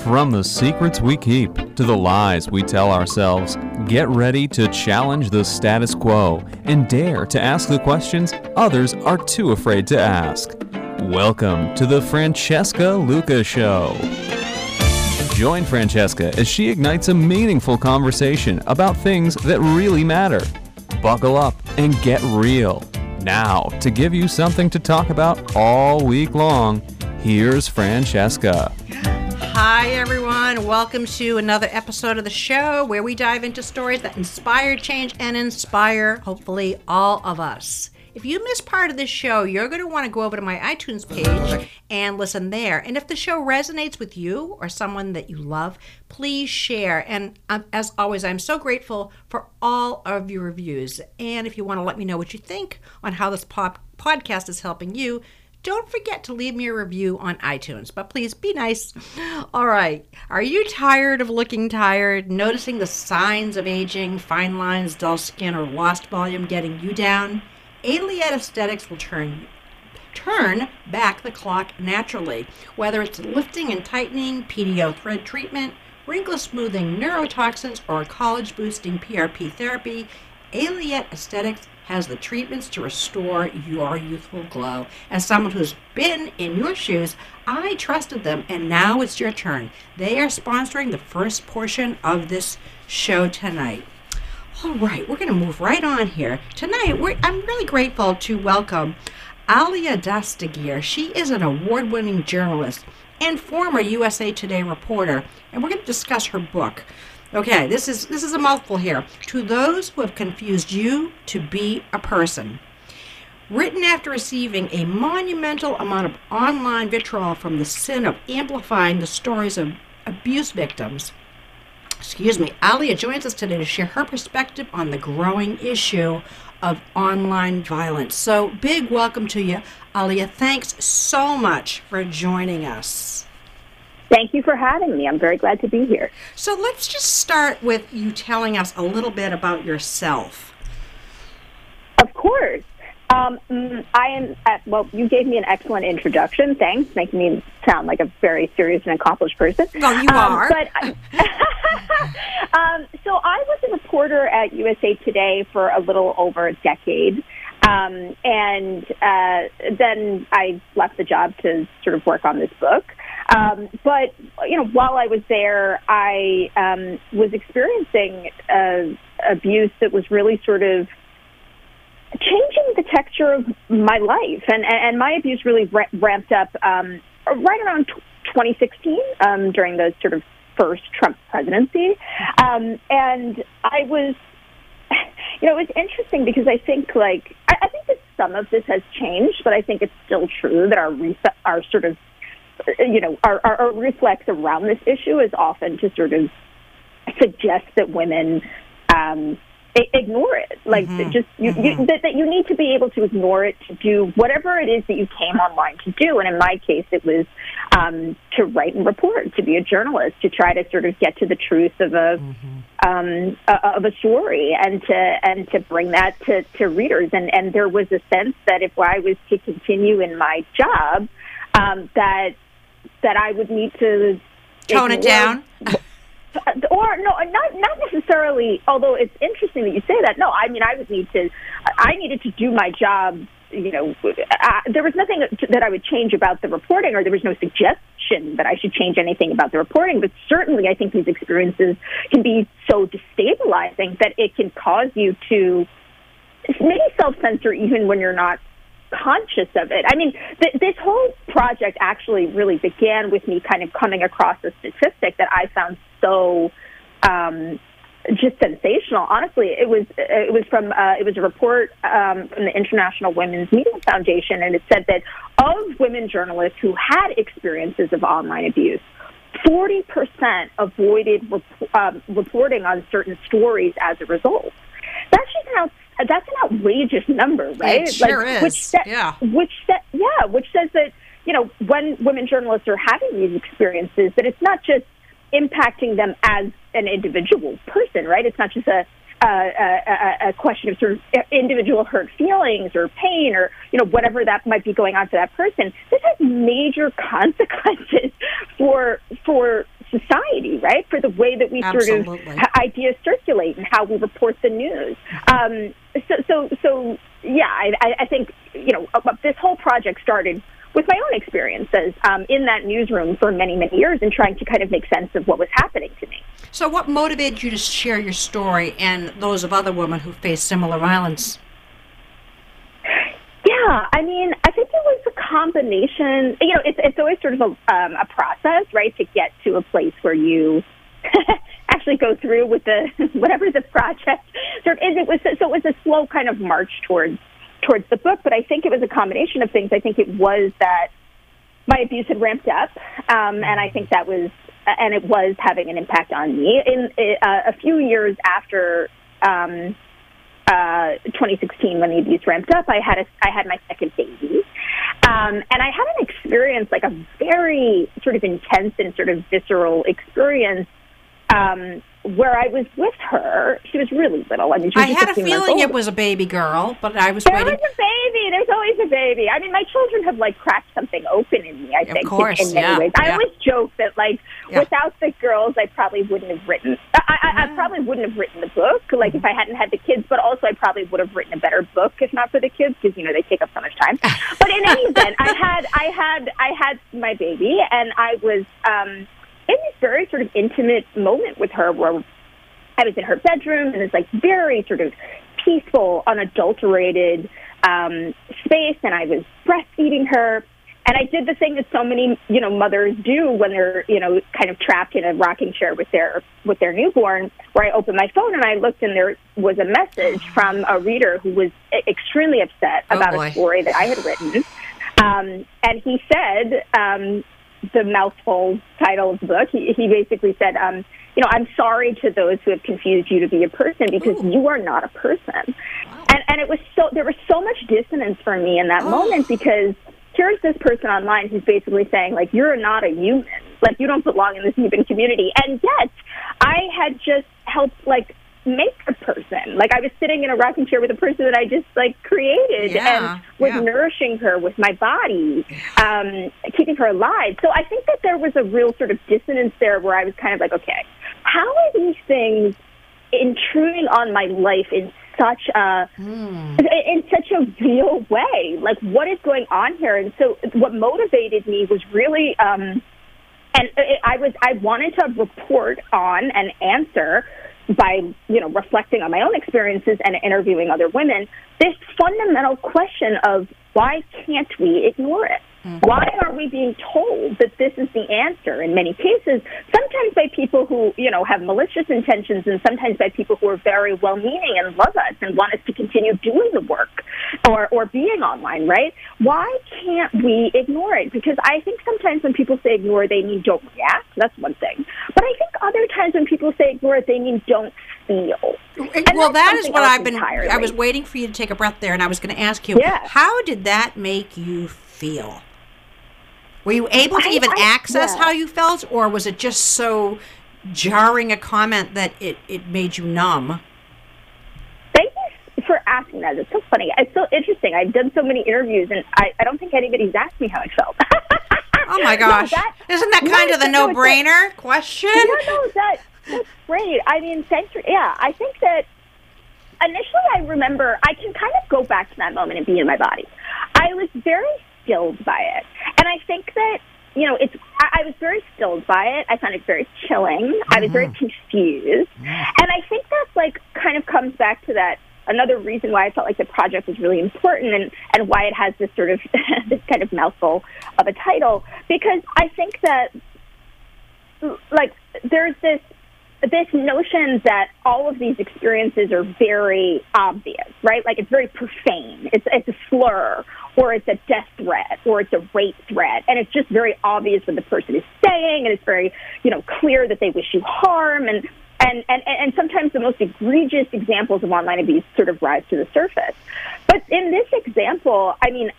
From the secrets we keep to the lies we tell ourselves, get ready to challenge the status quo and dare to ask the questions others are too afraid to ask. Welcome to the Francesca Luca Show. Join Francesca as she ignites a meaningful conversation about things that really matter. Buckle up and get real. Now, to give you something to talk about all week long, here's Francesca. Hi, everyone. Welcome to another episode of the show where we dive into stories that inspire change and inspire, hopefully, all of us. If you miss part of this show, you're going to want to go over to my iTunes page and listen there. And if the show resonates with you or someone that you love, please share. And as always, I'm so grateful for all of your reviews. And if you want to let me know what you think on how this podcast is helping you, don't forget to leave me a review on iTunes, but please be nice. All right. Are you tired of looking tired, noticing the signs of aging, fine lines, dull skin, or lost volume getting you down? Aliette Aesthetics will turn back the clock naturally. Whether it's lifting and tightening, PDO thread treatment, wrinkle smoothing, neurotoxins, or college-boosting PRP therapy, Aliette Aesthetics has the treatments to restore your youthful glow. As someone who's been in your shoes, I trusted them, and now it's your turn. They are sponsoring the first portion of this show tonight. All right, we're going to move right on here. Tonight, I'm really grateful to welcome Alia Dastagir. She is an award-winning journalist and former USA Today reporter, and we're going to discuss her book. Okay, this is a mouthful here. To Those Who Have Confused You to Be a Person. Written after receiving a monumental amount of online vitriol from the sin of amplifying the stories of abuse victims, Alia joins us today to share her perspective on the growing issue of online violence. So, big welcome to you, Alia. Thanks so much for joining us. Thank you for having me. I'm very glad to be here. So let's just start with you telling us a little bit about yourself. Of course. You gave me an excellent introduction. Thanks, making me sound like a very serious and accomplished person. Well, you are. So I was a reporter at USA Today for a little over a decade. And then I left the job to sort of work on this book. But while I was there, I was experiencing abuse that was really sort of changing the texture of my life. And my abuse really ramped up right around 2016 during the sort of first Trump presidency. And I was, it was interesting because I think I think that some of this has changed, but I think it's still true that our sort of our reflex around this issue is often to sort of suggest that women ignore it. That you need to be able to ignore it to do whatever it is that you came online to do. And in my case, it was to write and report, to be a journalist, to try to sort of get to the truth of a story and to bring that to readers. And there was a sense that if I was to continue in my job, that I would need to tone it down, or no, not necessarily. Although it's interesting that you say that. No, I mean I needed to do my job. There was nothing that I would change about the reporting, or there was no suggestion that I should change anything about the reporting. But certainly, I think these experiences can be so destabilizing that it can cause you to maybe self-censor even when you're not conscious of it. I mean, this whole project actually really began with me kind of coming across a statistic that I found so just sensational. Honestly, it was a report from the International Women's Media Foundation, and it said that of women journalists who had experiences of online abuse, 40% avoided reporting on certain stories as a result. That's an outrageous number, right? It sure is. Which says that when women journalists are having these experiences, that it's not just impacting them as an individual person, right? It's not just a question of sort of individual hurt feelings or pain or whatever that might be going on for that person. This has major consequences for society, right? For the way that we Absolutely. sort of ideas circulate and how we report the news. So yeah, I think, this whole project started with my own experiences in that newsroom for many, many years and trying to kind of make sense of what was happening to me. So what motivated you to share your story and those of other women who face similar violence? Yeah, I mean, I think it was a combination. It's always sort of a process, right, to get to a place where you actually go through with the whatever the project sort of is. It was a slow kind of march towards the book, but I think it was a combination of things. I think it was that my abuse had ramped up, and I think that was, and it was having an impact on me. In a few years after 2016, when the abuse ramped up, I had my second baby, and I had an experience, like a very sort of intense and sort of visceral experience, where I was with her. She was really little. I mean, she was I had a feeling it was a baby girl, but I was waiting. There was a baby. There's always a baby. I mean, my children have, like, cracked something open in me, I think, of course, in many ways. I always joke that, like, Yeah. without the girls, I probably wouldn't have written. I probably wouldn't have written the book, like, if I hadn't had the kids, but also I probably would have written a better book if not for the kids, because, they take up so much time. But in any event, I had my baby, and I was in this very sort of intimate moment with her where I was in her bedroom in this, like, very sort of peaceful, unadulterated space, and I was breastfeeding her. And I did the thing that so many, mothers do when they're, kind of trapped in a rocking chair with their newborn, where I opened my phone and I looked and there was a message from a reader who was extremely upset about a story that I had written. And he said, the mouthful title of the book, he basically said, I'm sorry to those who have confused you to be a person, because you are not a person. Wow. And it was there was so much dissonance for me in that moment, because here's this person online who's basically saying, like, you're not a human. Like, you don't belong in this human community. And yet, I had just helped, like, make a person. Like, I was sitting in a rocking chair with a person that I just, like, created and was nourishing her with my body, keeping her alive. So I think that there was a real sort of dissonance there where I was kind of like, okay, how are these things intruding on my life in such a real way? Like, what is going on here? And so what motivated me was really, I wanted to report on and answer by, reflecting on my own experiences and interviewing other women, this fundamental question of why can't we ignore it? Mm-hmm. Why are we being told that this is the answer in many cases, sometimes by people who, have malicious intentions, and sometimes by people who are very well-meaning and love us and want us to continue doing the work or being online, right? Why can't we ignore it? Because I think sometimes when people say ignore, they mean don't react. That's one thing. But I think other times when people say ignore, they mean don't feel. Well, that is what I was waiting for you to take a breath there, and I was going to ask you, how did that make you feel? Were you able to even access how you felt, or was it just so jarring a comment that it made you numb? Thank you for asking that. It's so funny. It's so interesting. I've done so many interviews, and I don't think anybody's asked me how I felt. Oh, my gosh. Isn't that kind of the no-brainer question? That's great. I mean, thanks for, I think that initially I remember, I can kind of go back to that moment and be in my body. I was very stilled by it. And I think that, I was very stilled by it. I found it very chilling. Mm-hmm. I was very confused. Mm-hmm. And I think that's, like, kind of comes back to that, another reason why I felt like the project was really important and why it has this sort of, this kind of mouthful of a title. Because I think that, like, there's this notion that all of these experiences are very obvious, right? Like, it's very profane. It's a slur, or it's a death threat, or it's a rape threat. And it's just very obvious what the person is saying, and it's very, clear that they wish you harm. And sometimes the most egregious examples of online abuse sort of rise to the surface. But in this example, I mean,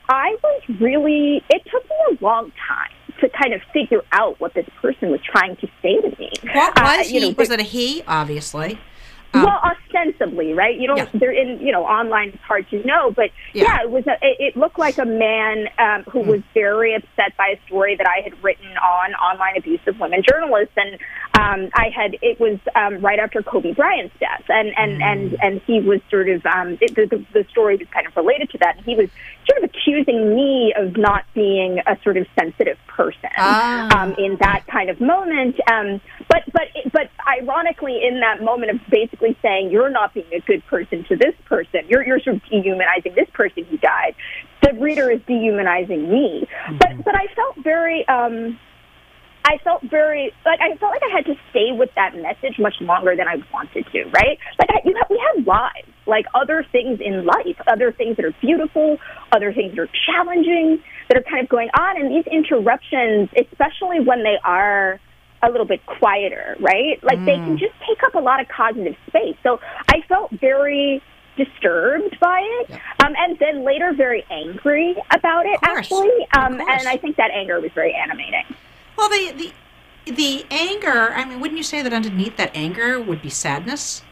it took me a long time to kind of figure out what this person was trying to say to me. What was he? Was it a he, obviously? Well, I'll ostensibly, right? You don't. They're in. Online it's hard to know, but it was. It looked like a man who was very upset by a story that I had written on online abuse of women journalists, and It was right after Kobe Bryant's death, and he was sort of the story was kind of related to that. And he was sort of accusing me of not being a sort of sensitive person in that kind of moment. But ironically, in that moment of basically saying you're not being a good person to this person, you're sort of dehumanizing this person who died. The reader is dehumanizing me. Mm-hmm. But I felt very. I felt like I had to stay with that message much longer than I wanted to, right? Like we have lives, like other things in life, other things that are beautiful, other things that are challenging, that are kind of going on. And these interruptions, especially when they are a little bit quieter, right? Like they can just take up a lot of cognitive space. So I felt very disturbed by it, and then later very angry about it, actually. And I think that anger was very animating. Well, the anger, I mean, wouldn't you say that underneath that anger would be sadness?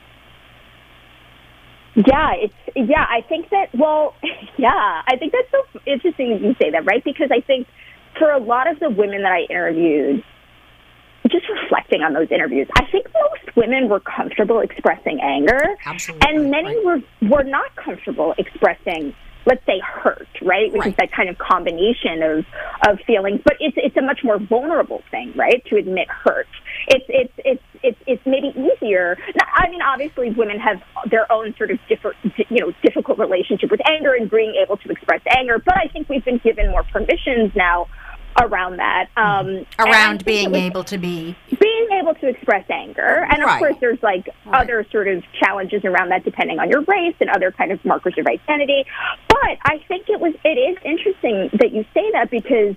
I think that, I think that's so interesting that you say that, right? Because I think for a lot of the women that I interviewed, just reflecting on those interviews, I think most women were comfortable expressing anger. Absolutely. And many were not comfortable expressing, let's say, hurt, right? Which is that kind of combination of feelings. But it's a much more vulnerable thing, right? To admit hurt. It's maybe easier. Now, I mean, obviously, women have their own sort of difficult relationship with anger and being able to express anger. But I think we've been given more permissions now around that. Around being able to express anger. And of course there's other sort of challenges around that depending on your race and other kind of markers of identity. But I think it is interesting that you say that because,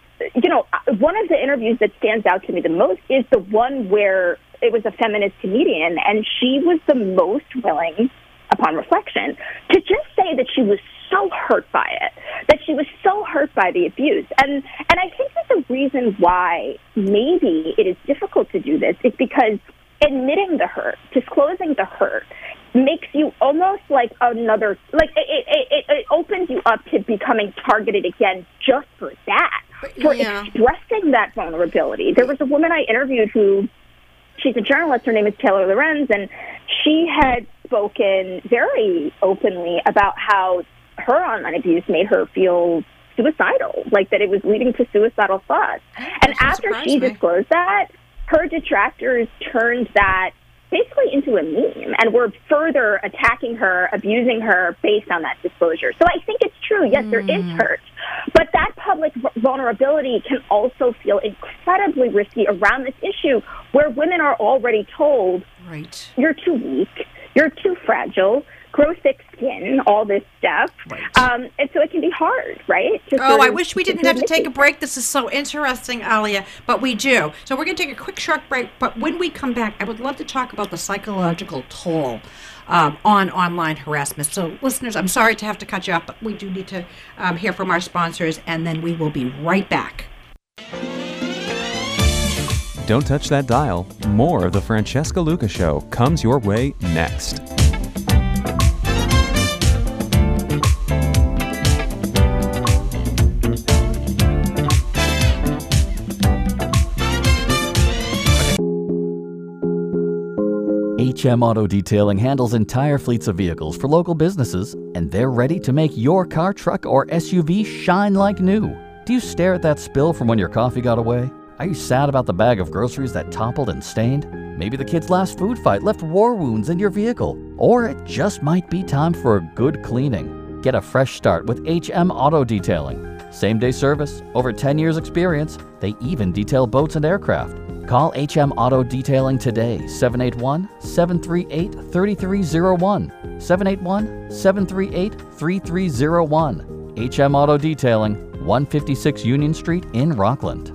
one of the interviews that stands out to me the most is the one where it was a feminist comedian and she was the most willing, upon reflection, to just say that she was so hurt by it, that she was so hurt by the abuse. And I think that the reason why maybe it is difficult to do this is because admitting the hurt, disclosing the hurt, makes you almost like another, it opens you up to becoming targeted again just for that, for expressing that vulnerability. There was a woman I interviewed she's a journalist, her name is Taylor Lorenz, and she had spoken very openly about how her online abuse made her feel suicidal, like that it was leading to suicidal thoughts. And after she disclosed that, her detractors turned that basically into a meme and were further attacking her, abusing her based on that disclosure. So I think it's true. Yes, there is hurt. But that public vulnerability can also feel incredibly risky around this issue where women are already told, you're too weak, you're too fragile, grow thick skin, all this stuff. And so it can be hard, right? I wish we didn't have to take a break. This is so interesting, Alia, but we do. So we're going to take a quick short break, but when we come back, I would love to talk about the psychological toll on online harassment. So listeners, I'm sorry to have to cut you off, but we do need to hear from our sponsors, and then we will be right back. Don't touch that dial. More of the Francesca Luca Show comes your way next. HM Auto Detailing handles entire fleets of vehicles for local businesses, and they're ready to make your car, truck, or SUV shine like new. Do you stare at that spill from when your coffee got away? Are you sad about the bag of groceries that toppled and stained? Maybe the kid's last food fight left war wounds in your vehicle. Or it just might be time for a good cleaning. Get a fresh start with HM Auto Detailing. Same-day service, over 10 years experience. They even detail boats and aircraft. Call HM Auto Detailing today, 781-738-3301, 781-738-3301. HM Auto Detailing, 156 Union Street in Rockland.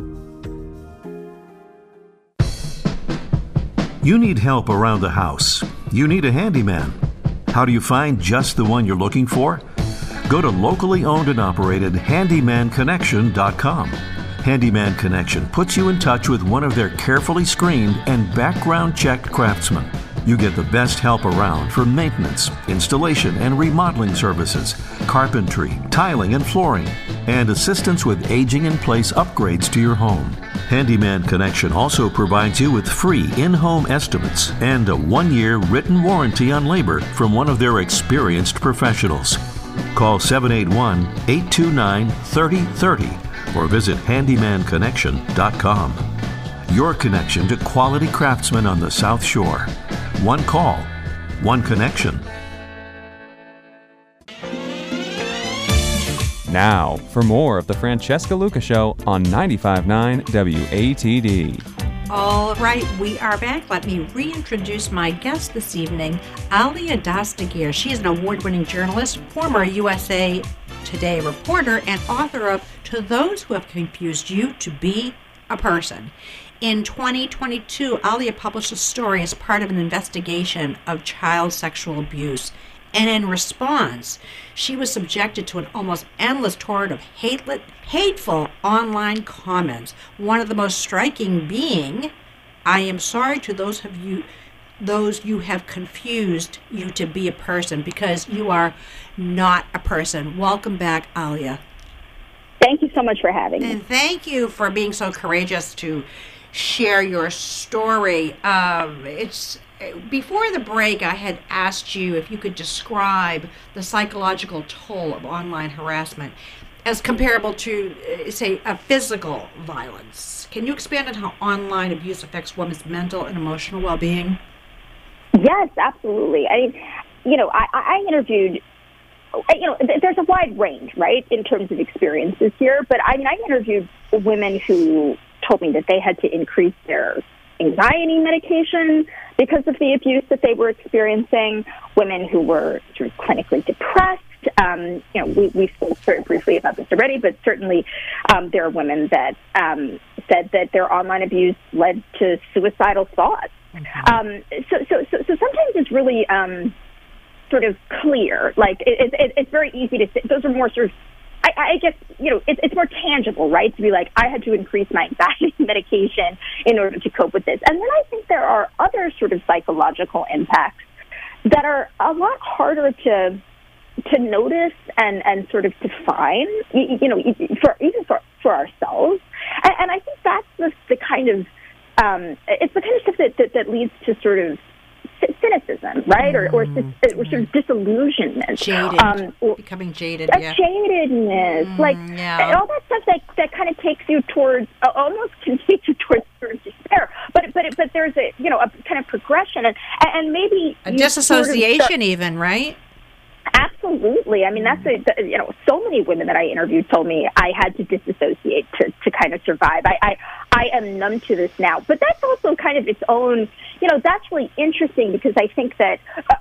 You need help around the house. You need a handyman. How do you find just the one you're looking for? Go to locally owned and operated handymanconnection.com. Handyman Connection puts you in touch with one of their carefully screened and background-checked craftsmen. You get the best help around for maintenance, installation and remodeling services, carpentry, tiling and flooring, and assistance with aging-in-place upgrades to your home. Handyman Connection also provides you with free in-home estimates and a 1-year written warranty on labor from one of their experienced professionals. Call 781-829-3030 or visit handymanconnection.com. Your connection to quality craftsmen on the South Shore. One call, one connection. Now, for more of the Francesca Luca Show on 95.9 WATD. All right, we are back. Let me reintroduce my guest this evening, Alia Dastagir. She is an award-winning journalist, former USA Today reporter, and author of To Those Who Have Confused You to Be a Person. In 2022, Alia published a story as part of an investigation of child sexual abuse. And in response, she was subjected to an almost endless torrent of hateful online comments. One of the most striking being, "I am sorry to those you have confused you to be a person, because you are not a person." Welcome back, Alia. Thank you so much for having me. And thank you for being so courageous to share your story. Before the break, I had asked you if you could describe the psychological toll of online harassment as comparable to, say, a physical violence. Can you expand on how online abuse affects women's mental and emotional well-being? Yes, absolutely. I interviewed, there's a wide range, right, in terms of experiences here, but I interviewed women who told me that they had to increase their anxiety medication because of the abuse that they were experiencing, women who were sort of clinically depressed. We spoke very briefly about this already, but certainly there are women that said that their online abuse led to suicidal thoughts. Mm-hmm. So sometimes it's really sort of clear. Like it's very easy to say. Those are more sort of, I guess, it's more tangible, right? To be like, I had to increase my anxiety medication in order to cope with this. And then I think there are other sort of psychological impacts that are a lot harder to notice and sort of define, for ourselves. And I think that's the kind of, it's the kind of stuff that leads to sort of cynicism, right? Or sort of disillusionment. Becoming jaded, yeah. Jadedness. All that stuff that kind of takes you towards, almost can take you towards sort of despair. But there's a kind of progression and maybe a disassociation even, right? Absolutely. I mean, that's so many women that I interviewed told me I had to disassociate to kind of survive. I am numb to this now. But that's also kind of its own, that's really interesting because I think that,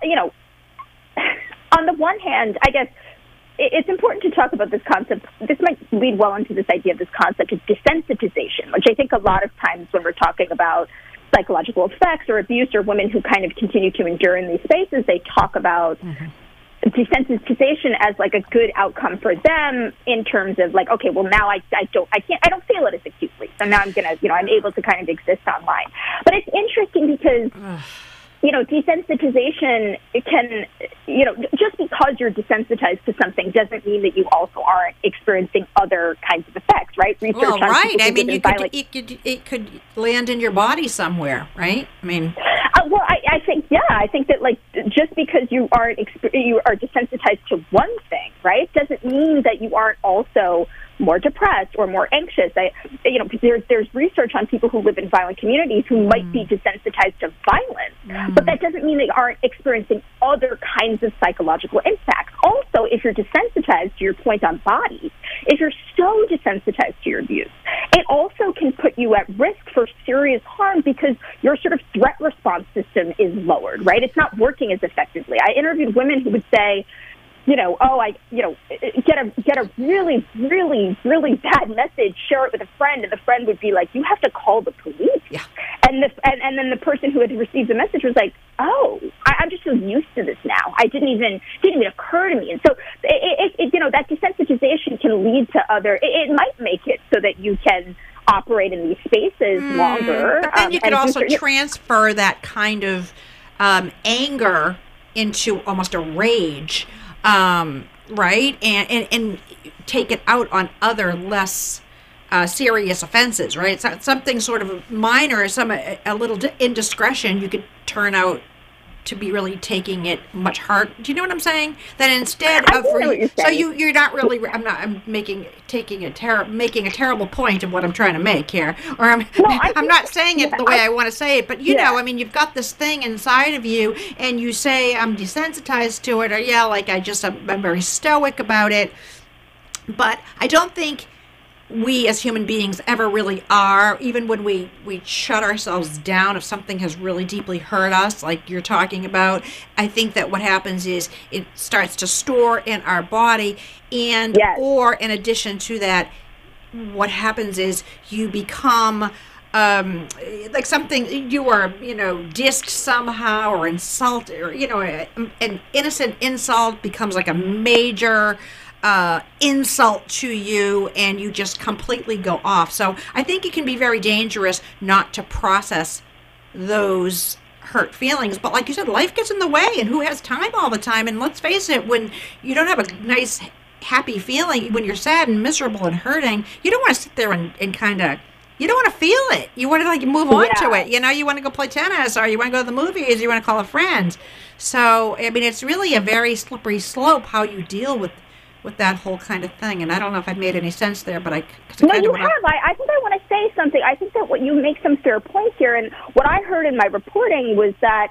on the one hand, I guess it's important to talk about this concept. This might lead well into this idea of this concept of desensitization, which I think a lot of times when we're talking about psychological effects or abuse or women who kind of continue to endure in these spaces, they talk about desensitization as like a good outcome for them in terms of like, okay, well now I don't feel it as acutely, so now I'm gonna, I'm able to kind of exist online. But it's interesting because desensitization can, just because you're desensitized to something doesn't mean that you also aren't experiencing other kinds of effects, right? Research on right. I mean, it could land in your body somewhere, right? I mean, I think that like just because you are desensitized to one thing, right, doesn't mean that you aren't also more depressed or more anxious. There's research on people who live in violent communities who might be desensitized to violence, but that doesn't mean they aren't experiencing other kinds of psychological impacts. Also, if you're desensitized, to your point on bodies, if you're so desensitized to your abuse, it also can put you at risk for serious harm because your sort of threat response system is lowered, right? It's not working as effectively. I interviewed women who would say, get a really, really, really bad message, share it with a friend, and the friend would be like, you have to call the police. Yeah. And then the person who had received the message was like, oh, I'm just so used to this now. I didn't even occur to me. And so that desensitization can lead to other. It might make it so that you can operate in these spaces longer. But then you could also transfer that kind of anger into almost a rage, right? And take it out on other less serious offenses, right? So something sort of minor, a little indiscretion, you could turn out to be really taking it much hard. Do you know what I'm saying? That instead of so you're not really. I'm making a terrible point of what I'm trying to make here, or I'm not saying it the way I want to say it. But you know, I mean, you've got this thing inside of you, and you say I'm desensitized to it, or I'm very stoic about it. But I don't think we as human beings ever really are, even when we shut ourselves down if something has really deeply hurt us, like you're talking about. I think that what happens is it starts to store in our body, and or in addition to that, what happens is you become like something you are, dissed somehow or insulted, or an innocent insult becomes like a major insult to you, and you just completely go off. So I think it can be very dangerous not to process those hurt feelings. But like you said, life gets in the way, and who has time all the time? And let's face it, when you don't have a nice, happy feeling, when you're sad and miserable and hurting, you don't want to sit there and kind of, you don't want to feel it. You want to move on to it. You want to go play tennis, or you want to go to the movies, you want to call a friend. So, I mean, it's really a very slippery slope how you deal with that whole kind of thing. And I don't know if I've made any sense there, but I think I want to say something. I think that what you make some fair points here, and what I heard in my reporting was that,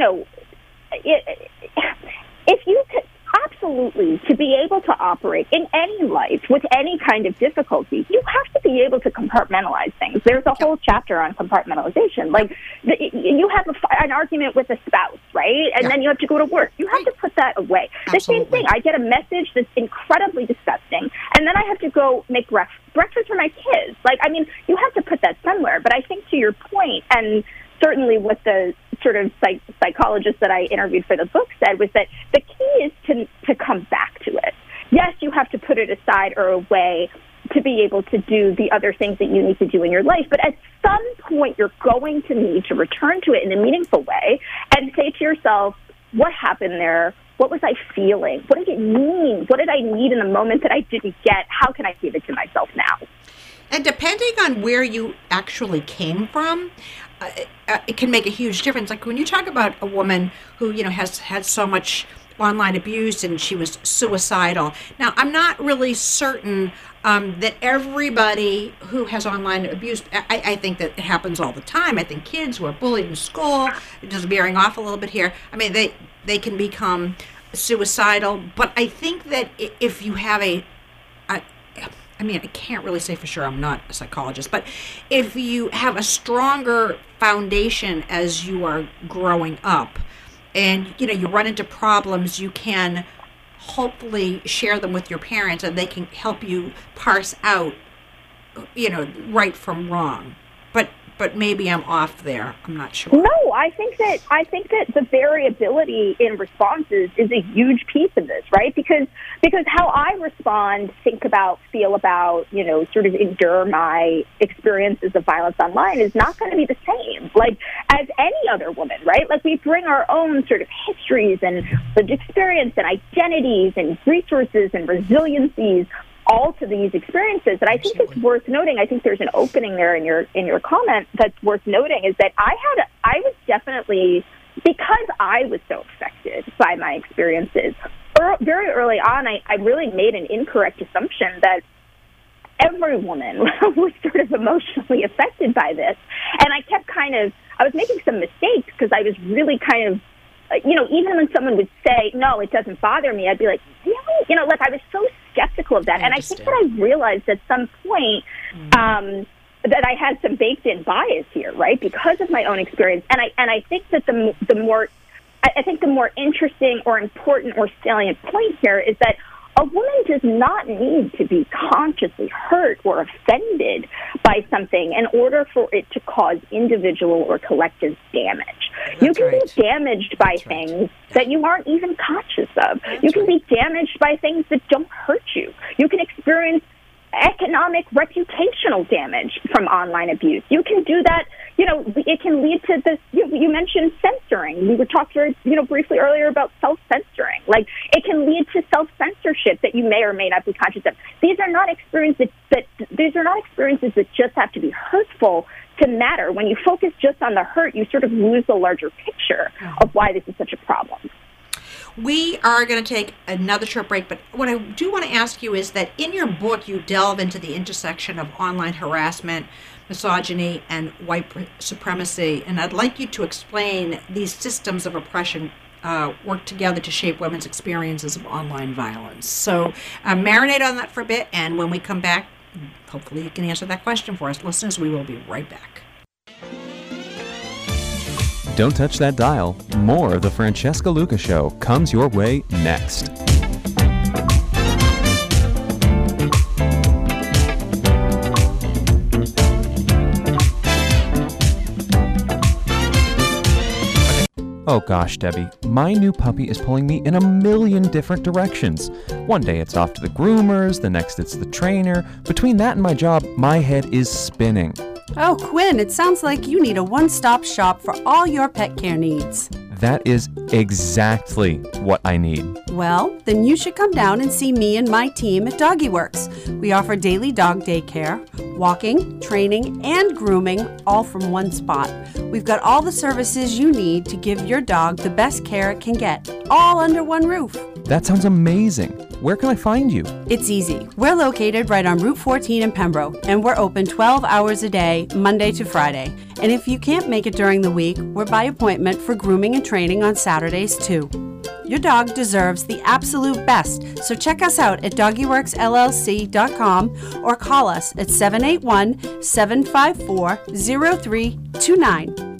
if you could absolutely, to be able to operate in any life with any kind of difficulty, you have to be able to compartmentalize things. There's a whole chapter on compartmentalization. Like, you have an argument with a spouse, right? And then you have to go to work. You have to put that away. Absolutely. The same thing. I get a message that's incredibly disgusting, and then I have to go make breakfast for my kids. Like, I mean, you have to put that somewhere. But I think to your point, and certainly what the sort of psychologist that I interviewed for the book said, was that the key is to come back to it. Yes, you have to put it aside or away to be able to do the other things that you need to do in your life. But at some point, you're going to need to return to it in a meaningful way and say to yourself, what happened there? What was I feeling? What did it mean? What did I need in the moment that I didn't get? How can I give it to myself now? And depending on where you actually came from, it can make a huge difference. Like when you talk about a woman who, has had so much online abuse and she was suicidal. Now, I'm not really certain that everybody who has online abuse, I think that it happens all the time. I think kids who are bullied in school, just veering off a little bit here, I mean, they can become suicidal. But I think that if you have I can't really say for sure, I'm not a psychologist, but if you have a stronger foundation as you are growing up and, you run into problems, you can hopefully share them with your parents and they can help you parse out, right from wrong. But maybe I'm off there. I'm not sure. No, I think that the variability in responses is a huge piece of this, right? Because how I respond, think about, feel about, sort of endure my experiences of violence online is not going to be the same, like, as any other woman, right? Like, we bring our own sort of histories and lived experience and identities and resources and resiliencies all to these experiences. And I think it's worth noting, I think there's an opening there in your comment that's worth noting, is that I was definitely, because I was so affected by my experiences, very early on, I really made an incorrect assumption that every woman was sort of emotionally affected by this. And I kept I was making some mistakes because I was really kind of, even when someone would say, no, it doesn't bother me, I'd be like, really? I was so skeptical of that. And I think that I realized at some point that I had some baked-in bias here, right, because of my own experience. And I think that the more interesting or important or salient point here is that a woman does not need to be consciously hurt or offended by something in order for it to cause individual or collective damage. You can be damaged by things that you aren't even conscious of. You can be damaged by things that don't hurt you. You can experience economic, reputational damage from online abuse. You can do that, it can lead to this. You mentioned censoring. We were talking briefly earlier about self-censoring. Like, it can lead to self-censorship that you may or may not be conscious of. These are not experiences that just have to be hurtful to matter. When you focus just on the hurt, you sort of lose the larger picture of why this is such a problem. We are going to take another short break, but what I do want to ask you is that in your book, you delve into the intersection of online harassment, misogyny, and white supremacy, and I'd like you to explain these systems of oppression work together to shape women's experiences of online violence. So marinate on that for a bit, and when we come back, hopefully you can answer that question for us. Listeners, we will be right back. Don't touch that dial. More of the Francesca Luca Show comes your way next. Oh gosh, Debbie, my new puppy is pulling me in a million different directions. One day it's off to the groomers, the next it's the trainer. Between that and my job, my head is spinning. Oh, Quinn, it sounds like you need a one-stop shop for all your pet care needs. That is exactly what I need. Well, then you should come down and see me and my team at Doggy Works. We offer daily dog daycare, walking, training, and grooming, all from one spot. We've got all the services you need to give your dog the best care it can get, all under one roof. That sounds amazing. Where can I find you? It's easy. We're located right on Route 14 in Pembroke, and we're open 12 hours a day, Monday to Friday. And if you can't make it during the week, we're by appointment for grooming and training on Saturdays, too. Your dog deserves the absolute best, so check us out at doggyworksllc.com or call us at 781-754-0329.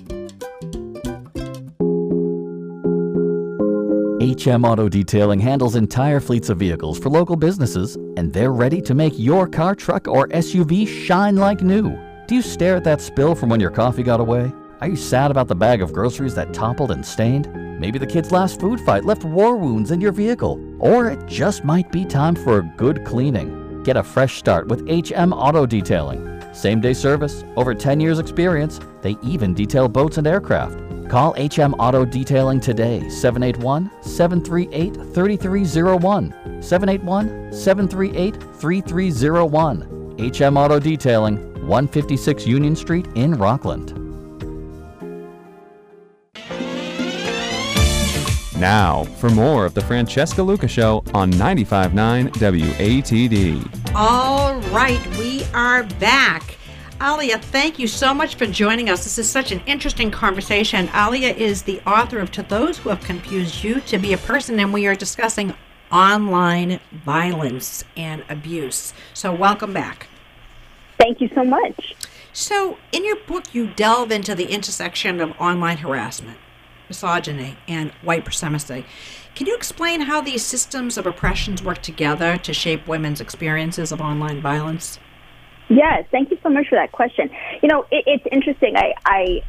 HM Auto Detailing handles entire fleets of vehicles for local businesses, and they're ready to make your car, truck, or SUV shine like new. Do you stare at that spill from when your coffee got away? Are you sad about the bag of groceries that toppled and stained? Maybe the kid's last food fight left war wounds in your vehicle. Or it just might be time for a good cleaning. Get a fresh start with HM Auto Detailing. Same-day service, over 10 years experience. They even detail boats and aircraft. Call HM Auto Detailing today, 781-738-3301, 781-738-3301. HM Auto Detailing, 156 Union Street in Rockland. Now, for more of the Francesca Luca Show on 95.9 WATD. All right, we are back. Alia, thank you so much for joining us. This is such an interesting conversation. Alia is the author of To Those Who Have Confused You to Be a Person, and we are discussing online violence and abuse. So welcome back. Thank you so much. So in your book, you delve into the intersection of online harassment, misogyny, and white supremacy. Can you explain how these systems of oppressions work together to shape women's experiences of online violence? Yes, thank you so much for that question. It's interesting. I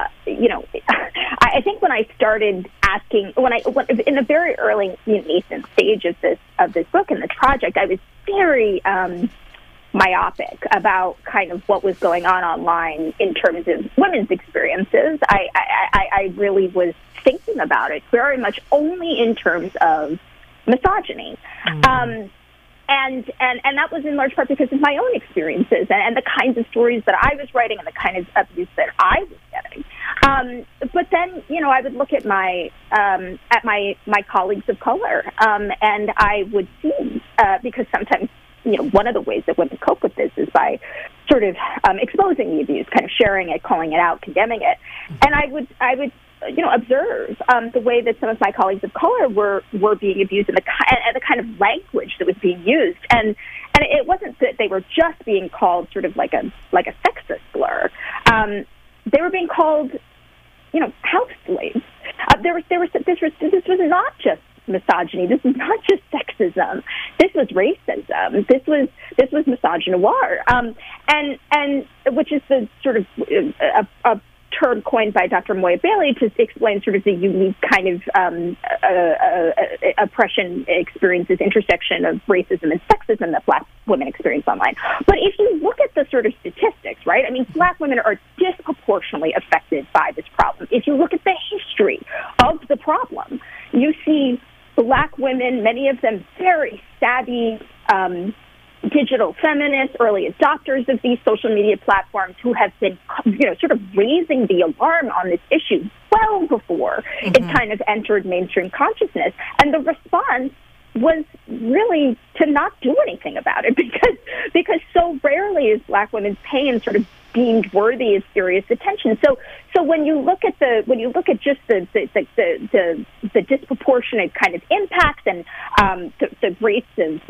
think when I started asking, when in the very early nascent stage of this book and this project, I was very myopic about kind of what was going on online in terms of women's experiences. I really was thinking about it very much only in terms of misogyny. And that was in large part because of my own experiences and the kinds of stories that I was writing and the kind of abuse that I was getting. But then, I would look at my colleagues of color, and I would see, because sometimes, one of the ways that women cope with this is by sort of exposing the abuse, kind of sharing it, calling it out, condemning it. And I would observe the way that some of my colleagues of color were being abused and the kind of language that was being used. And it wasn't that they were just being called sort of like a sexist slur. They were being called, house slaves. This was not just misogyny. This was not just sexism. This was racism. This was misogynoir. And which is the sort of a term coined by Dr. Moya Bailey to explain sort of the unique kind of oppression experiences, intersection of racism and sexism that Black women experience online. But if you look at the sort of statistics, right, I mean, Black women are disproportionately affected by this problem. If you look at the history of the problem, you see Black women, many of them very savvy, digital feminists, early adopters of these social media platforms who have been, sort of raising the alarm on this issue well before it kind of entered mainstream consciousness. And the response was really to not do anything about it because so rarely is Black women's pain sort of deemed worthy of serious attention. So when you look at just the disproportionate kind of impacts and the rates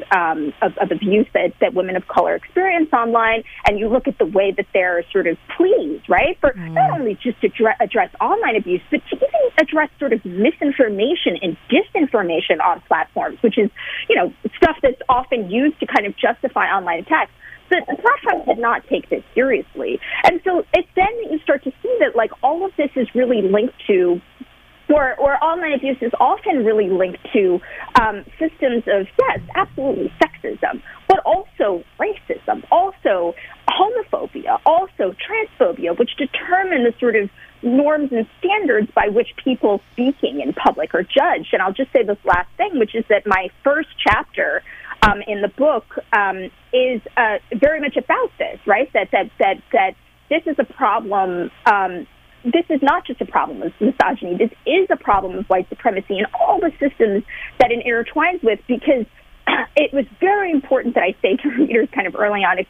of abuse that women of color experience online, and you look at the way that they're sort of pleased, right, for not only just to address online abuse, but to even address sort of misinformation and disinformation on platforms, which is stuff that's often used to kind of justify online attacks. The platforms did not take this seriously. And so it's then that you start to see that, like, all of this is really linked to, or online abuse is often really linked to systems of, yes, absolutely sexism, but also racism, also homophobia, also transphobia, which determine the sort of norms and standards by which people speaking in public are judged. And I'll just say this last thing, which is that my first chapter in the book is very much about this, right? That this is a problem. This is not just a problem of misogyny. This is a problem of white supremacy and all the systems that it intertwines with. Because it was very important that I say to readers kind of early on,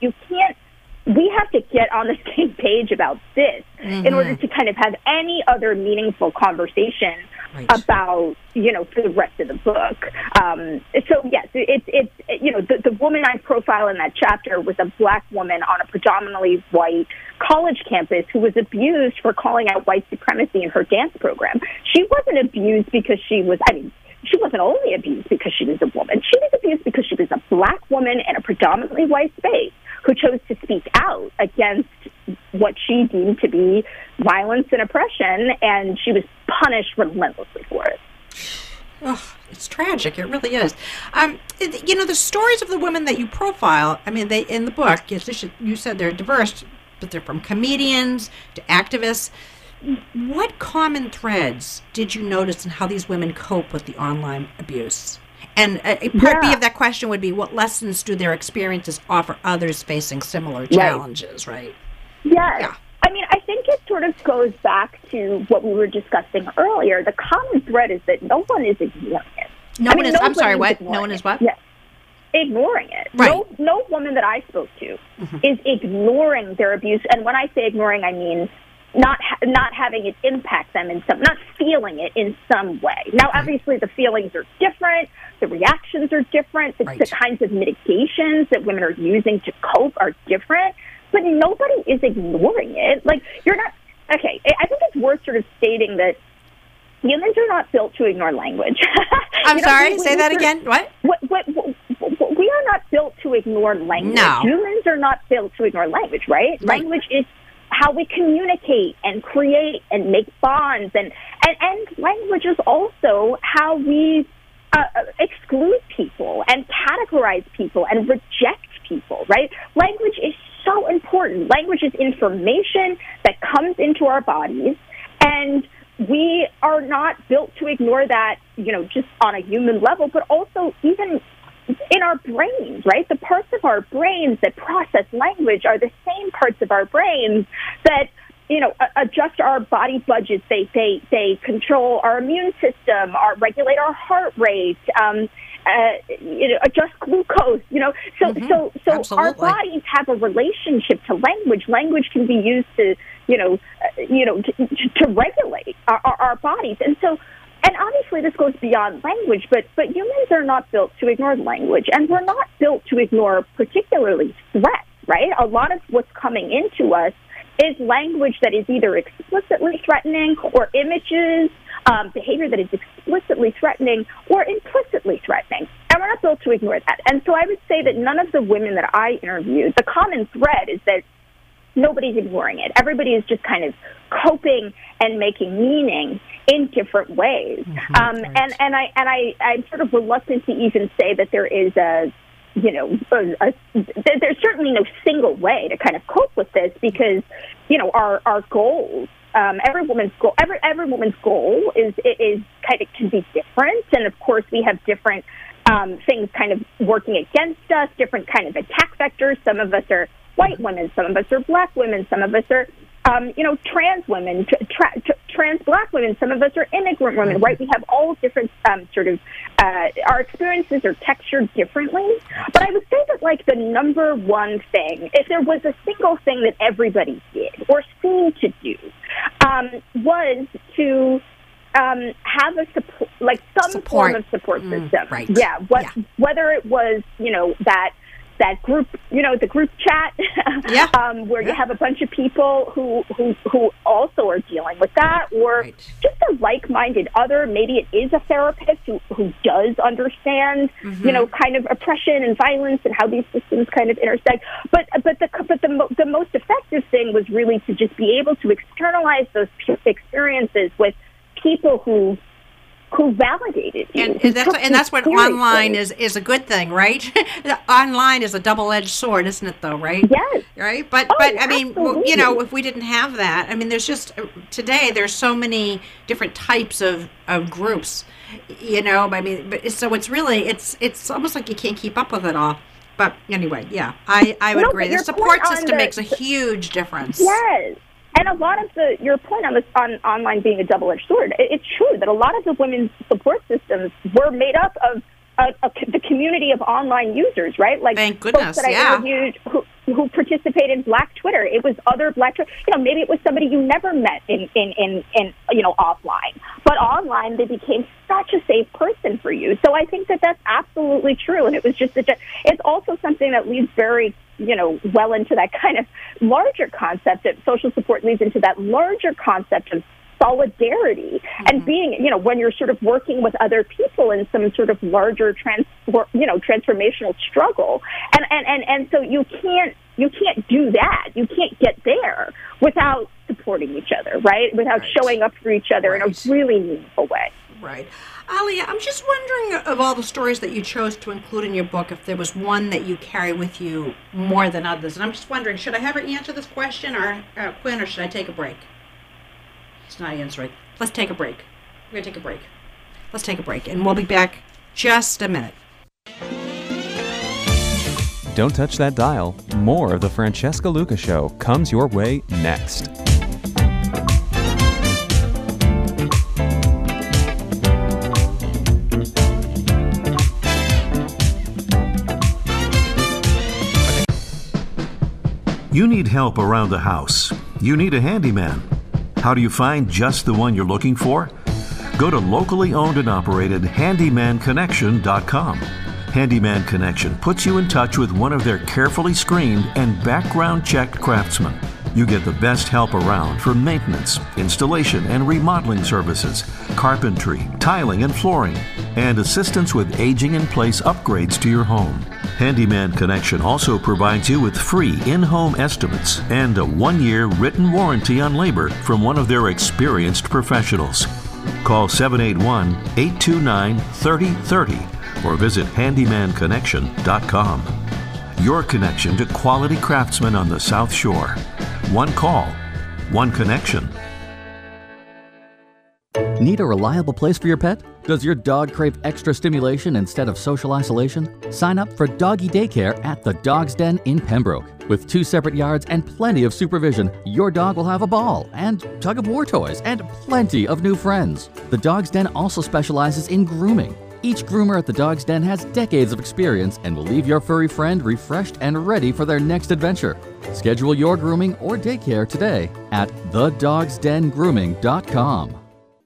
we have to get on the same page about this in order to kind of have any other meaningful conversation about, for the rest of the book. So, yes, it's the woman I profile in that chapter was a Black woman on a predominantly white college campus who was abused for calling out white supremacy in her dance program. She wasn't abused because she wasn't only abused because she was a woman. She was abused because she was a Black woman in a predominantly white space who chose to speak out against what she deemed to be violence and oppression, and she was punished relentlessly for it. Oh, it's tragic. It really is. The stories of the women that you profile, I mean, they in the book, you said they're diverse, but they're from comedians to activists. What common threads did you notice in how these women cope with the online abuse? And part B of that question would be, what lessons do their experiences offer others facing similar challenges, right? Yeah. I mean, I think it sort of goes back to what we were discussing earlier. The common thread is that no one is ignoring it. No one is what? Yes. Ignoring it. Right. No woman that I spoke to is ignoring their abuse. And when I say ignoring, I mean not having it impact them not feeling it in some way. Now, obviously, the feelings are different, the reactions are different, the kinds of mitigations that women are using to cope are different, but nobody is ignoring it. Like, you're not, okay, I think it's worth sort of stating that humans are not built to ignore language. I'm sorry, say that again. What? We are not built to ignore language. No. Humans are not built to ignore language, right? Language is how we communicate and create and make bonds, and language is also how we exclude people and categorize people and reject people, right? Language is so important. Language is information that comes into our bodies, and we are not built to ignore that, just on a human level, but also even in our brains, right? The parts of our brains that process language are the same parts of our brains that, adjust our body budgets. They control our immune system, regulate our heart rate, adjust glucose. So our bodies have a relationship to language. Language can be used to, to regulate our bodies, and so. And obviously this goes beyond language, but humans are not built to ignore language, and we're not built to ignore particularly threats, right? A lot of what's coming into us is language that is either explicitly threatening, or images, behavior that is explicitly threatening or implicitly threatening. And we're not built to ignore that. And so I would say that none of the women that I interviewed, the common thread is that nobody's ignoring it. Everybody is just kind of coping and making meaning in different ways. Right. I'm sort of reluctant to even say that there is there's certainly no single way to kind of cope with this, because, our goals, every woman's goal is kind of can be different. And of course we have different things kind of working against us, different kind of attack vectors. Some of us are white women, some of us are black women, some of us are trans women, trans black women, some of us are immigrant women, right? We have all different our experiences are textured differently. But I would say that, like, the number one thing, if there was a single thing that everybody did or seemed to do, was to have a support, like some form of support system. Right. Yeah. Whether it was, that group, the group chat, where you have a bunch of people who also are dealing with that, or just a like-minded other. Maybe it is a therapist who does understand, kind of oppression and violence and how these systems kind of intersect. But the most effective thing was really to just be able to externalize those experiences with people who validated you. And that's what online is a good thing, right? Online is a double-edged sword, isn't it, though, right? Yes. Right? But I mean, absolutely. If we didn't have that, I mean, there's just, today there's so many different types of groups, I mean, so it's really, it's almost like you can't keep up with it all. But anyway, I would agree. The support system makes a huge difference. Yes. And a lot of your point on online being a double-edged sword, it's true that a lot of the women's support systems were made up of the community of online users, right? Like, thank goodness, folks that I interviewed who participate in Black Twitter. It was other Black Twitter. Maybe it was somebody you never met in offline, but online they became such a safe person for you. So I think that that's absolutely true, and it was just it's also something that leads very well into that kind of larger concept that social support leads into that larger concept of solidarity and being, when you're sort of working with other people in some sort of larger transformational struggle. And so you can't do that. You can't get there without supporting each other, right? Without showing up for each other in a really meaningful way. Right. Alia, I'm just wondering, of all the stories that you chose to include in your book, if there was one that you carry with you more than others. And I'm just wondering, should I have her answer this question, or Quinn, or should I take a break? It's not answering. Let's take a break. We're going to take a break. Let's take a break, and we'll be back just a minute. Don't touch that dial. More of the Francesca Luca Show comes your way next. You need help around the house. You need a handyman. How do you find just the one you're looking for? Go to locally owned and operated handymanconnection.com. Handyman Connection puts you in touch with one of their carefully screened and background-checked craftsmen. You get the best help around for maintenance, installation and remodeling services, carpentry, tiling and flooring, and assistance with aging-in-place upgrades to your home. Handyman Connection also provides you with free in-home estimates and a 1-year written warranty on labor from one of their experienced professionals. Call 781-829-3030 or visit handymanconnection.com. Your connection to quality craftsmen on the South Shore. One call, one connection. Need a reliable place for your pet? Does your dog crave extra stimulation instead of social isolation? Sign up for doggy daycare at the Dog's Den in Pembroke. With 2 separate yards and plenty of supervision, your dog will have a ball and tug-of-war toys and plenty of new friends. The Dog's Den also specializes in grooming. Each groomer at the Dog's Den has decades of experience and will leave your furry friend refreshed and ready for their next adventure. Schedule your grooming or daycare today at thedogsdengrooming.com.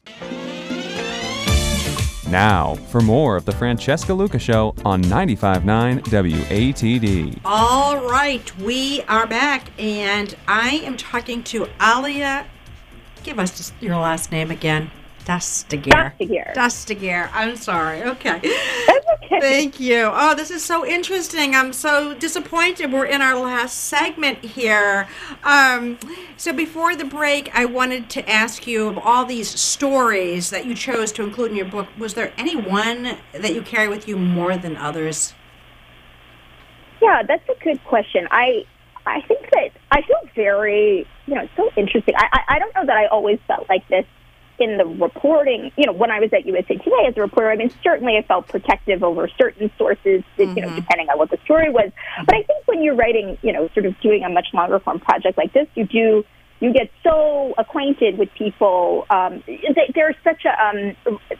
Now, for more of the Francesca Luca Show on 95.9 WATD. All right, we are back, and I am talking to Alia. Give us your last name again. Dastagir. I'm sorry. Okay. That's Okay. Thank you. Oh, this is so interesting. I'm so disappointed we're in our last segment here. So before the break, I wanted to ask you, of all these stories that you chose to include in your book, was there any one that you carry with you more than others? Yeah, that's a good question. I think that I feel very, it's so interesting. I don't know that I always felt like this in the reporting, when I was at USA Today as a reporter. I mean, certainly I felt protective over certain sources, depending on what the story was. But I think when you're writing, sort of doing a much longer form project like this, you get so acquainted with people. There's such a,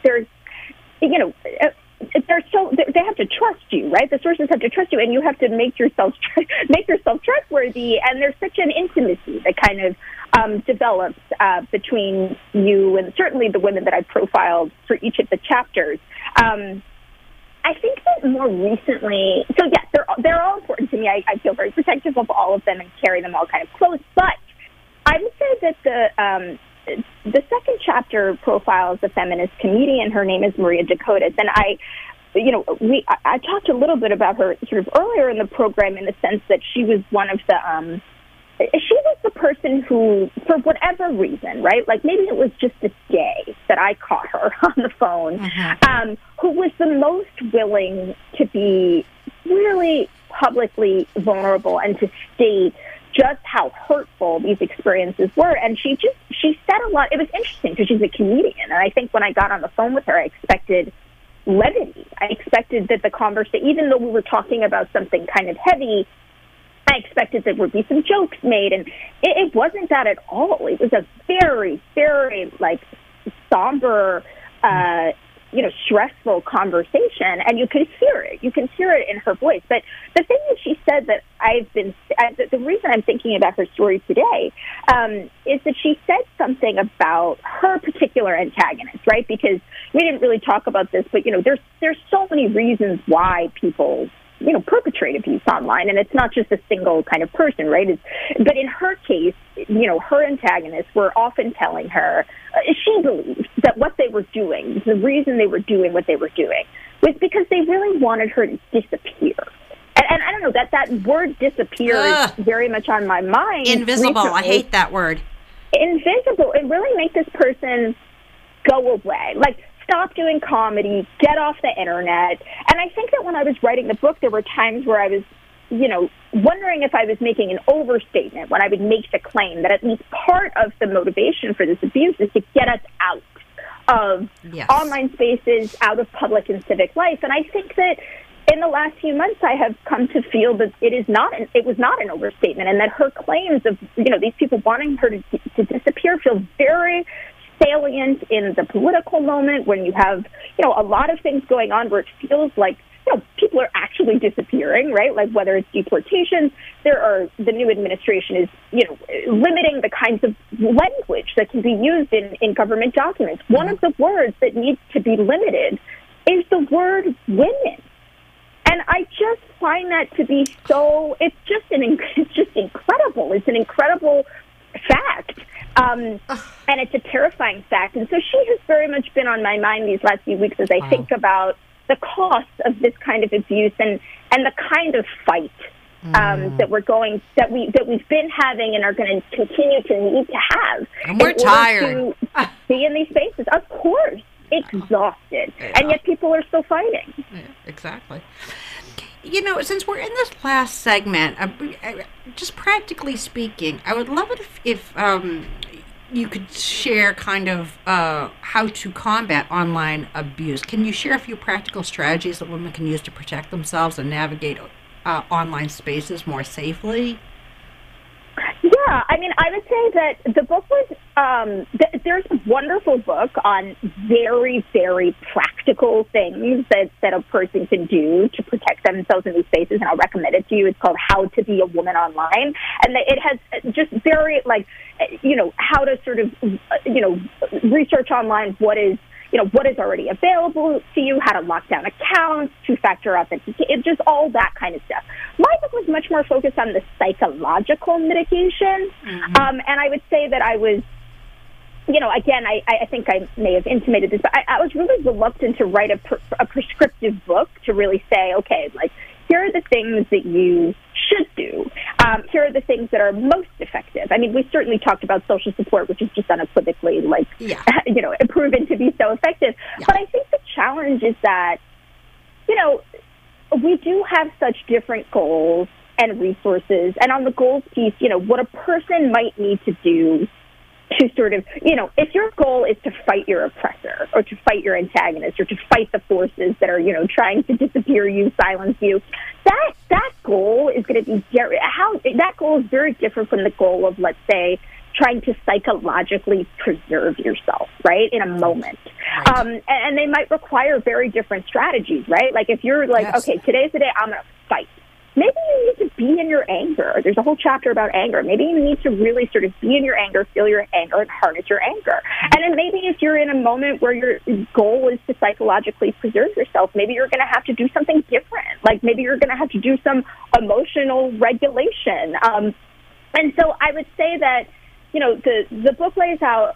they have to trust you, right? The sources have to trust you, and you have to make yourself trustworthy. And there's such an intimacy that kind of develops between you and certainly the women that I profiled for each of the chapters. I think that more recently, so yes, they're all important to me. I feel very protective of all of them and carry them all kind of close. But I would say that the second chapter profiles a feminist comedian. Her name is Maria Dakotas, and I talked a little bit about her sort of earlier in the program in the sense that she was one of the she was the person who, for whatever reason, right, like maybe it was just a day that I caught her on the phone, who was the most willing to be really publicly vulnerable and to state just how hurtful these experiences were. And she said a lot. It was interesting because she's a comedian, and I think when I got on the phone with her, I expected levity. I expected that the conversation, even though we were talking about something kind of heavy, I expected there would be some jokes made, and it wasn't that at all. It was a very, very, somber, stressful conversation, and you could hear it. You can hear it in her voice. But the thing that she said that the reason I'm thinking about her story today is that she said something about her particular antagonist, right? Because we didn't really talk about this, but, there's so many reasons why people perpetrate abuse online, and it's not just a single kind of person, right? But in her case, her antagonists were often telling her, she believed that what they were doing, the reason they were doing what they were doing, was because they really wanted her to disappear. And I don't know, that word disappear is very much on my mind. Invisible. Recently. I hate that word. Invisible. And really make this person go away. Stop doing comedy, get off the internet. And I think that when I was writing the book, there were times where I was, wondering if I was making an overstatement when I would make the claim that at least part of the motivation for this abuse is to get us out of online spaces, out of public and civic life. And I think that in the last few months, I have come to feel that it was not an overstatement, and that her claims of, these people wanting her to disappear feel very salient in the political moment when you have, a lot of things going on where it feels like, people are actually disappearing, right? Like whether it's deportations, the new administration is, limiting the kinds of language that can be used in government documents. One of the words that needs to be limited is the word women. And I just find that to be it's just incredible. It's an incredible fact. And it's a terrifying fact. And so she has very much been on my mind these last few weeks as I think about the cost of this kind of abuse and the kind of fight that we've been having and are going to continue to need to have. And we're tired to be in these spaces. Of course, exhausted, and yet people are still fighting. Yeah, exactly. Since we're in this last segment, just practically speaking, I would love it if you could share kind of how to combat online abuse. Can you share a few practical strategies that women can use to protect themselves and navigate online spaces more safely? Yeah, I mean, I would say that the book was, there's a wonderful book on very, very practical things that a person can do to protect themselves in these spaces, and I'll recommend it to you. It's called How to Be a Woman Online, and it has just very, how to sort of, research online what is already available to you, how to lock down accounts, two-factor authentication, just all that kind of stuff. My book was much more focused on the psychological mitigation, and I would say that I was again, I think I may have intimated this, but I was really reluctant to write a prescriptive book to really say, okay, like, here are the things that you should do. Here are the things that are most effective. I mean, we certainly talked about social support, which is just unequivocally, proven to be so effective. Yeah. But I think the challenge is that, we do have such different goals and resources. And on the goals piece, what a person might need to do to sort of, if your goal is to fight your oppressor or to fight your antagonist or to fight the forces that are, trying to disappear you, silence you, that goal is going to be that goal is very different from the goal of, let's say, trying to psychologically preserve yourself, right, in a moment. Right. And they might require very different strategies, right? Like if you're like, yes. Okay, today's the day I'm going to fight. Maybe you need to be in your anger. There's a whole chapter about anger. Maybe you need to really sort of be in your anger, feel your anger, and harness your anger. And then maybe if you're in a moment where your goal is to psychologically preserve yourself, maybe you're going to have to do something different. Like maybe you're going to have to do some emotional regulation. And so I would say that, the book lays out,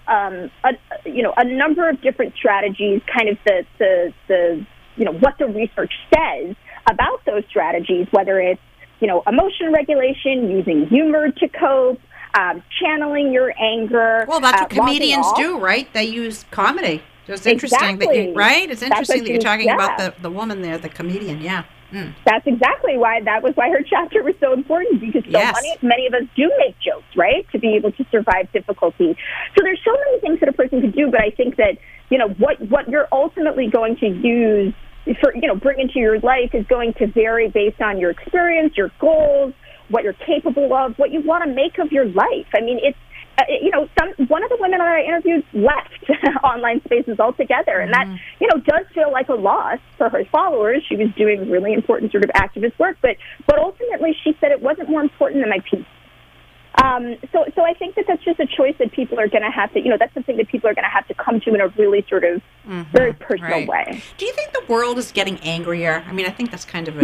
a number of different strategies, kind of the what the research says about those strategies, whether it's, emotion regulation, using humor to cope, channeling your anger. Well, that's what comedians do, right? They use comedy. So it's interesting, right? It's interesting that you're talking about the woman there, the comedian, yeah. Mm. That's exactly why her chapter was so important, because many of us do make jokes, right, to be able to survive difficulty. So there's so many things that a person could do, but I think that, what you're ultimately going to use for, bring into your life is going to vary based on your experience, your goals, what you're capable of, what you want to make of your life. I mean, it's, one of the women that I interviewed left online spaces altogether, and that, does feel like a loss for her followers. She was doing really important sort of activist work, but ultimately she said it wasn't more important than my peace. So I think that that's just a choice that people are going to have to, that's something that people are going to have to come to in a really sort of very personal way. Do you think the world is getting angrier? I mean, I think that's kind of a...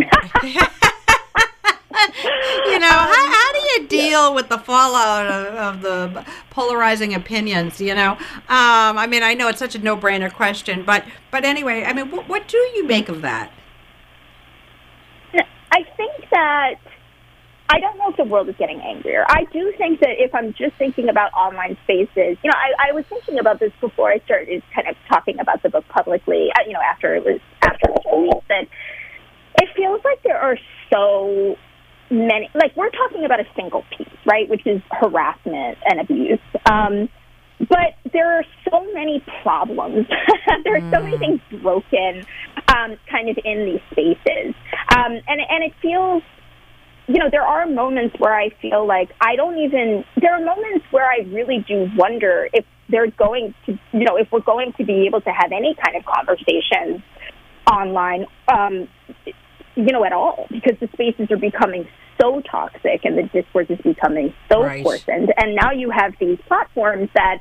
how do you deal with the fallout of the polarizing opinions, I mean, I know it's such a no-brainer question, but anyway, I mean, what do you make of that? I think that I don't know if the world is getting angrier. I do think that if I'm just thinking about online spaces, I was thinking about this before I started kind of talking about the book publicly, after it was released, that it feels like there are so many, like we're talking about a single piece, right, which is harassment and abuse. But there are so many problems. There are so many things broken kind of in these spaces. And it feels, there are moments where I feel like there are moments where I really do wonder if they're going to, if we're going to be able to have any kind of conversations online, at all, because the spaces are becoming so toxic and the discourse is becoming so coarsened. And now you have these platforms that,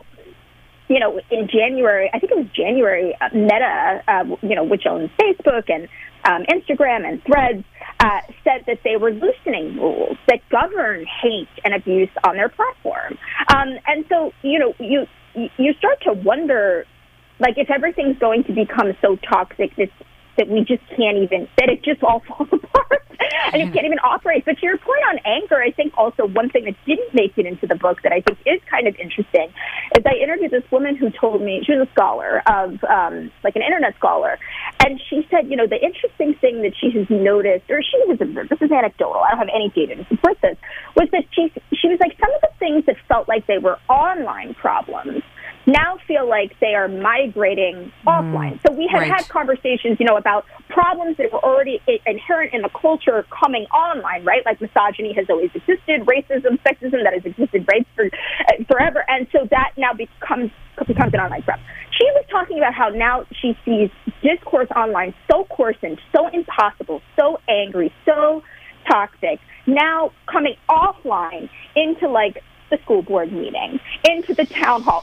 in January, I think it was January, Meta, which owns Facebook and Instagram and Threads, said that they were loosening rules that govern hate and abuse on their platform. And so, you start to wonder, like, if everything's going to become so toxic that we just can't even, that it just all falls apart and you can't even operate. But to your point on anger, I think also one thing that didn't make it into the book that I think is kind of interesting is I interviewed this woman who told me, she was a scholar of, like an internet scholar, and she said, the interesting thing that she has noticed, or she was observed, this is anecdotal, I don't have any data to support this, was that she was like, some of the things that felt like they were online problems now feel like they are migrating offline. So we had conversations, about problems that were already inherent in the culture coming online, right? Like misogyny has always existed, racism, sexism that has existed, right, forever. And so that now becomes an online problem. She was talking about how now she sees discourse online so coarsened, so impossible, so angry, so toxic, now coming offline into like the school board meeting, into the town hall,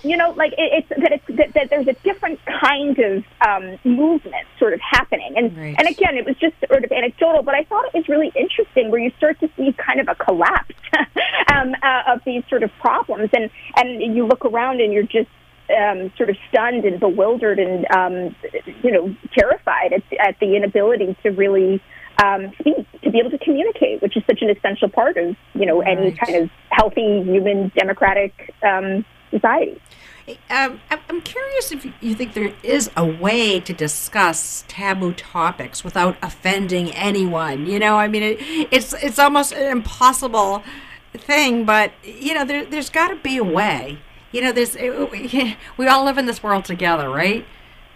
that there's a different kind of movement sort of happening. And again, it was just sort of anecdotal, but I thought it was really interesting where you start to see kind of a collapse of these sort of problems. And you look around and you're just, sort of stunned and bewildered and, terrified at the inability to really speak, to be able to communicate, which is such an essential part of, any kind of healthy, human, democratic society. I'm curious if you think there is a way to discuss taboo topics without offending anyone. It's almost an impossible thing, but there's got to be a way. We all live in this world together, right?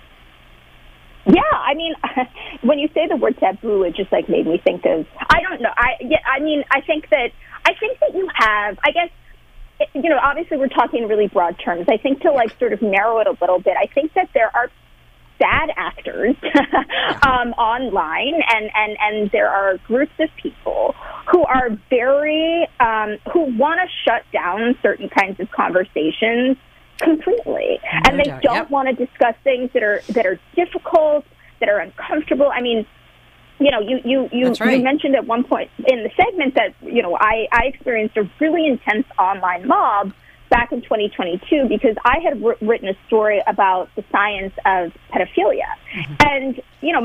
Yeah, I mean, when you say the word taboo, it just made me think of, I don't know. I think that you have, I guess, obviously we're talking in really broad terms. I think to sort of narrow it a little bit, I think that there are bad actors online, and there are groups of people who are very who want to shut down certain kinds of conversations completely, and they don't want to discuss things that are difficult, that are uncomfortable. I mean, you mentioned at one point in the segment that I experienced a really intense online mob back in 2022 because I had written a story about the science of pedophilia, and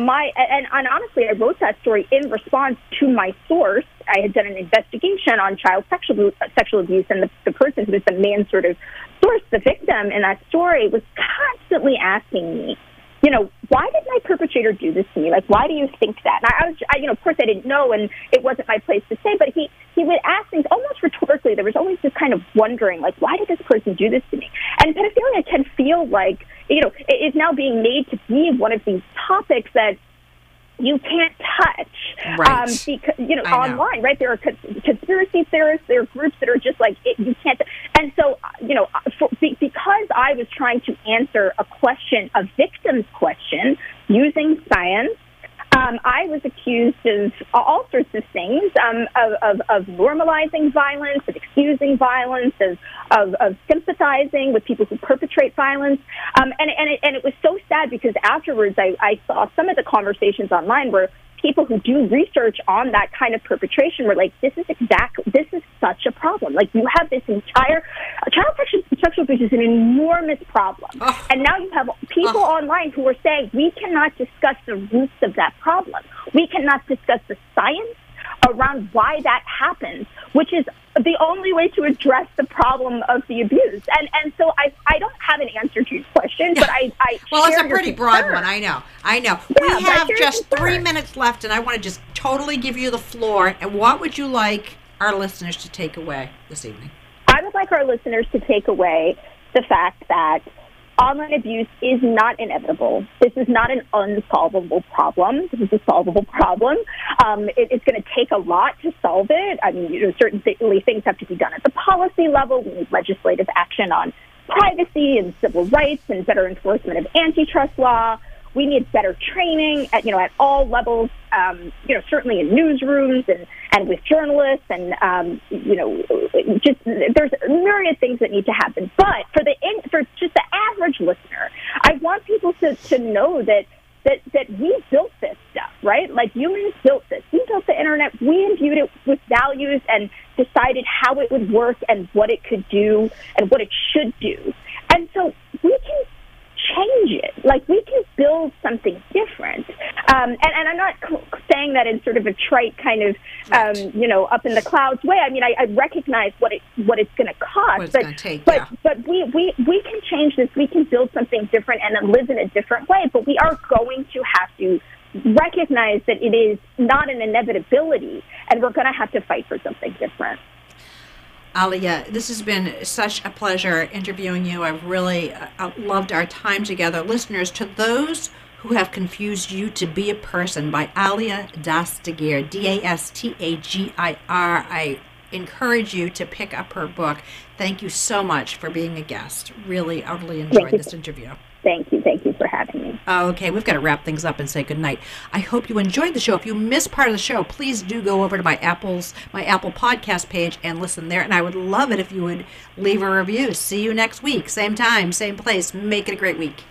and honestly, I wrote that story in response to my source. I had done an investigation on child sexual abuse, and the person who was the main sort of source, the victim in that story, was constantly asking me, why did my perpetrator do this to me? Why do you think that? And of course, I didn't know, and it wasn't my place to say, but he would ask things almost rhetorically. There was always this kind of wondering, why did this person do this to me? And pedophilia can feel like, it is now being made to be one of these topics that you can't touch, because online, right? There are conspiracy theorists, there are groups that are just you can't. And so, because I was trying to answer a question, a victim's question, using science, I was accused of all sorts of things, of normalizing violence, of excusing violence, of sympathizing with people who perpetrate violence. And it was so sad because afterwards I saw some of the conversations online where people who do research on that kind of perpetration were like, this is such a problem. You have this entire child sexual abuse is an enormous problem. Oh. And now you have people online who are saying we cannot discuss the roots of that problem. We cannot discuss the science around why that happens, which is the only way to address the problem of the abuse. And so I don't have an answer to your question, but I well, it's a pretty broad one. I know. Yeah, we have just 3 minutes left, and I want to just totally give you the floor. And what would you like our listeners to take away this evening? I would like our listeners to take away the fact that online abuse is not inevitable. This is not an unsolvable problem. This is a solvable problem. It's going to take a lot to solve it. I mean, certainly things have to be done at the policy level. We need legislative action on privacy and civil rights and better enforcement of antitrust law. We need better training at all levels, certainly in newsrooms and with journalists and, just there's myriad things that need to happen. But for just the average listener, I want people to know that we built this stuff, right? Humans built this. We built the internet. We imbued it with values and decided how it would work and what it could do and what it should do. And so we can change it. We can build something different. And I'm not saying that in sort of a trite kind of, up in the clouds way. I mean, I recognize what it's going to cost. But we can change this. We can build something different and then live in a different way. But we are going to have to recognize that it is not an inevitability, and we're going to have to fight for something different. Alia, this has been such a pleasure interviewing you. I've really loved our time together. Listeners, to those who have confused you to be a person, by Alia Dastagir, Dastagir. I encourage you to pick up her book. Thank you so much for being a guest. Really, utterly enjoyed this interview. Thank you for having me. Okay, we've got to wrap things up and say goodnight. I hope you enjoyed the show. If you missed part of the show, please do go over to my Apple podcast page and listen there. And I would love it if you would leave a review. See you next week. Same time, same place. Make it a great week.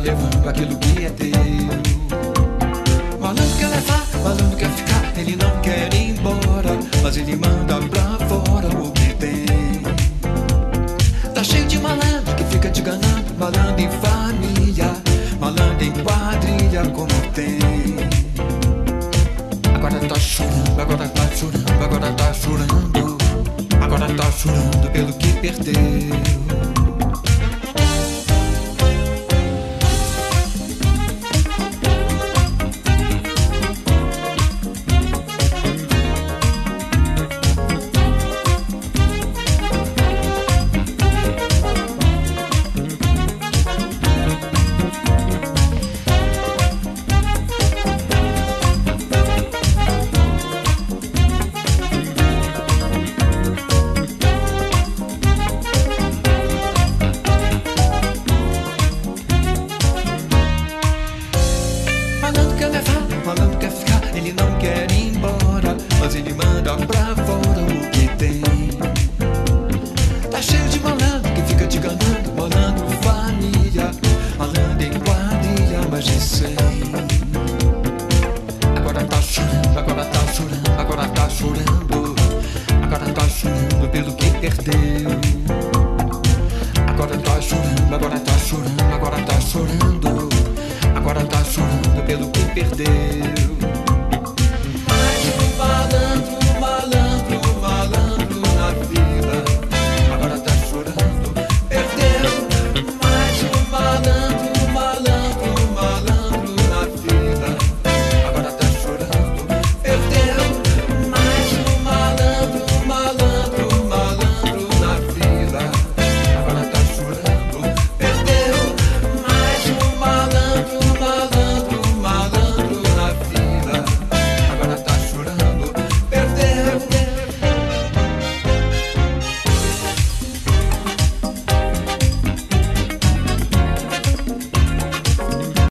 levando aquilo que é teu. Malandro quer levar, malandro quer ficar, ele não quer ir embora, mas ele manda pra fora o que tem. Tá cheio de malandro que fica te enganando, malandro em família, malandro em quadrilha como tem. Agora tá chorando, agora tá chorando, agora tá chorando, agora tá chorando pelo que perdeu. Agora tá chorando pelo que perdeu.